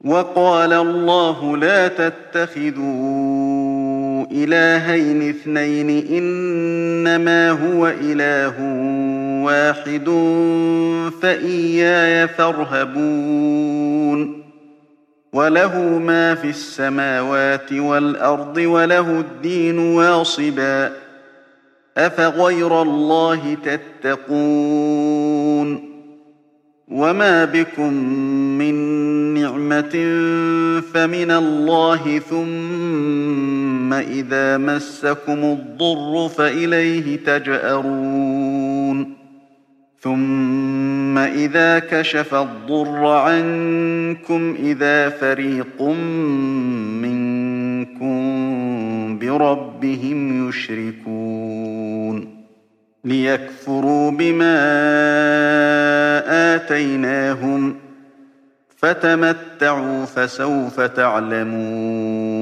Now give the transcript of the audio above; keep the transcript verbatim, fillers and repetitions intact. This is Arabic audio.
وقال الله لا تتخذوا إلهين اثنين إنما هو إله واحد فإياي فارهبون وله ما في السماوات والأرض وله الدين واصبا أفغير الله تتقون وما بكم من نعمة فمن الله ثم إذا مسكم الضر فإليه تجأرون ثم إذا كشف الضر عنكم إذا فريق منكم بربهم يشركون ليكفروا بما آتيناهم فتمتعوا فسوف تعلمون